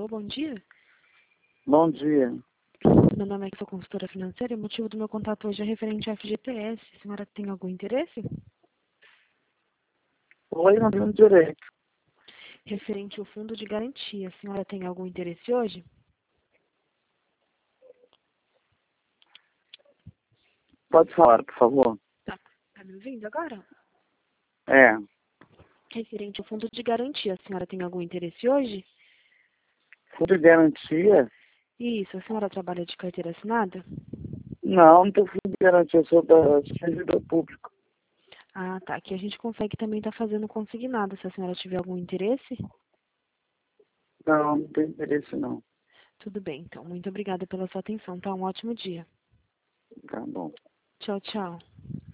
Alô, bom dia. Bom dia. Meu nome é sou consultora financeira e o motivo do meu contato hoje é referente ao FGTS. A senhora tem algum interesse? Oi, não tenho direito. Referente ao fundo de garantia. A senhora tem algum interesse hoje? Pode falar, por favor? Tá me ouvindo agora? É. Referente ao fundo de garantia. A senhora tem algum interesse hoje? Fundo de garantia? Isso. A senhora trabalha de carteira assinada? Não tenho fundo de garantia, eu sou da servidor público. Ah, tá. Aqui a gente consegue também estar fazendo consignado. Se a senhora tiver algum interesse, Não tenho interesse não. tudo bem. Então, muito obrigada pela sua atenção. Tá? Um ótimo dia. Tá bom. Tchau, tchau.